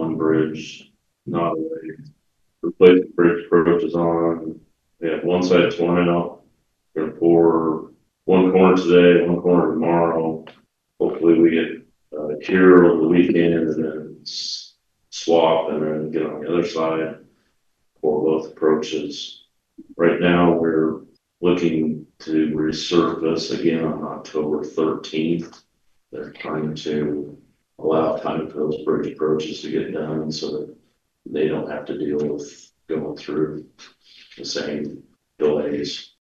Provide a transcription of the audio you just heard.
one bridge, not away. Replace the bridge approaches on. We have one side torn out. Gonna pour one corner today, one corner tomorrow. Hopefully we get cure over the weekend and then swap and then get on the other side for both approaches. Right now we're looking to resurface again on October 13th. They're trying to allow time for those bridge approaches to get done so that they don't have to deal with going through the same delays.